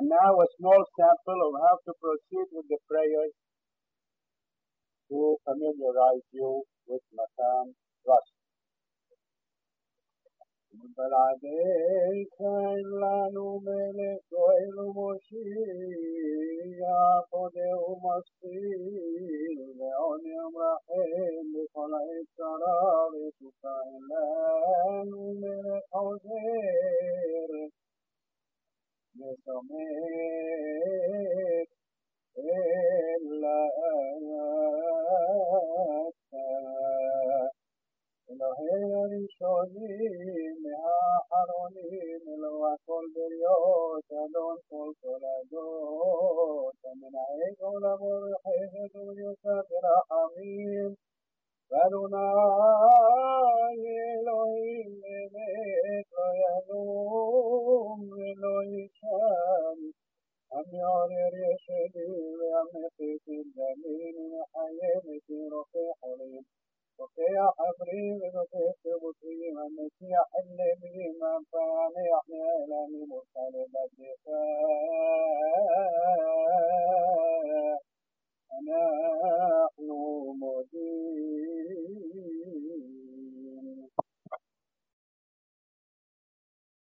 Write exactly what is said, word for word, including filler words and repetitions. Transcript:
And now a small sample of how to proceed with the prayers to familiarize you with Maqam Rasul. بلعديك إلا ملك وإل مشيع قده مصير لعن يمرحين بكل إسرار تكاهلان ملك حزير بسميك إلا أنت إلهي الرشدين מהאחרונים אלוה כל בריות אדון כל תולדות המנהג עולמו בחסד ומיוסף ברחמים ואדוני אלוהים באמת לא ינום ולא יישן המעורר ישרים והמפיק דמים ומחיה מתים רופא חולים רוקח הבריא ונותן שירותים, המציח אל לבים, המפענח מאל